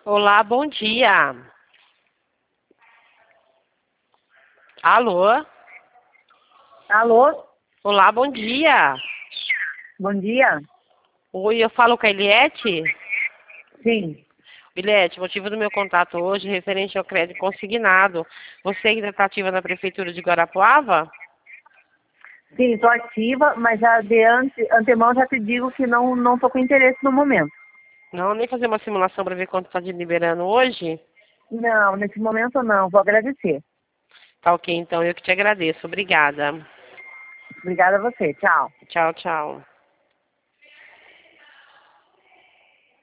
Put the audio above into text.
Olá, bom dia. Alô? Alô? Olá, bom dia. Bom dia? Oi, eu falo com a Eliette? Sim. Eliette, motivo do meu contato hoje referente ao crédito consignado. Você ainda está ativa na Prefeitura de Guarapuava? Sim, estou ativa, mas já antemão já te digo que não estou com interesse no momento. Não, nem fazer uma simulação para ver quanto está liberando hoje? Não, nesse momento não. Vou agradecer. Tá ok, então eu que te agradeço. Obrigada. Obrigada a você. Tchau. Tchau, tchau.